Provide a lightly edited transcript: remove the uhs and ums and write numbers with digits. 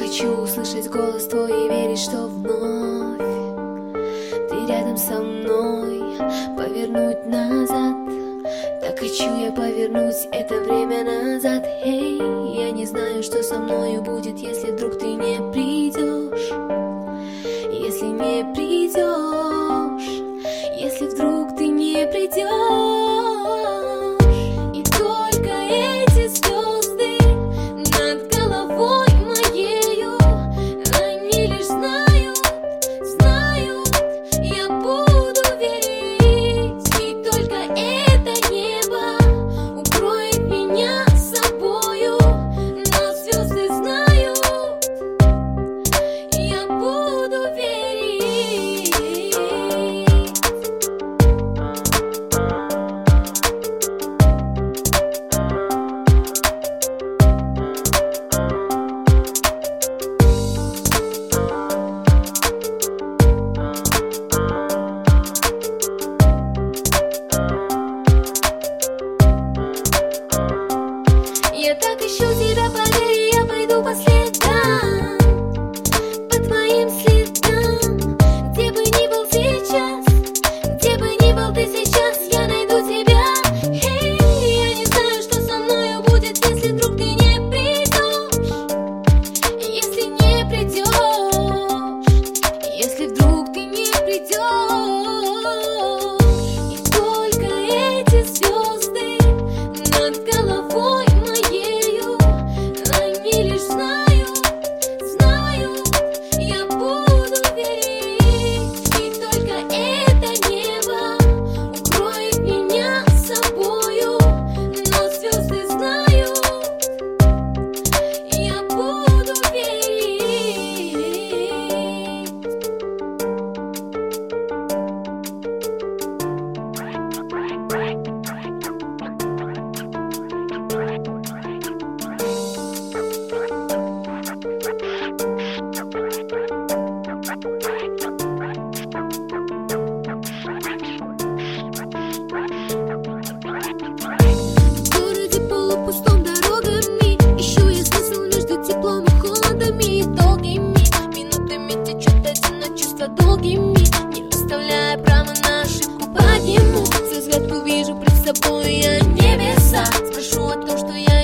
хочу услышать голос твой и верить, что вновь ты рядом со мной. Повернуть назад, так хочу я повернуть это время назад. Эй, я не знаю, что со мною будет, если вдруг ты не придешь. Если не придешь, если вдруг ты не придешь. И только эти звезды над головой моею, они лишь знают, я буду верить. И только это небо укроет меня собою, но звезды знают, я буду верить. Я так ищу тебя, поверь, я пойду по следам, по твоим следам. Где бы ни был сейчас, где бы ни был ты сейчас, я найду тебя. Эй, я не знаю, что со мною будет, если вдруг ты не придешь. Если не придешь, если вдруг ты не придешь. И только эти звезды над головой моею, они лишь знают, я буду верить. И только это небо укроет меня собою, но звезды знают, я буду верить. В городе полупустом дорогами ищу я смысл между теплом и холодами. Долгими минутами течет одиночество долгими, не оставляя права на ошибку. Подниму свой взгляд, увижу пред собой я небеса. Спрошу о том, что я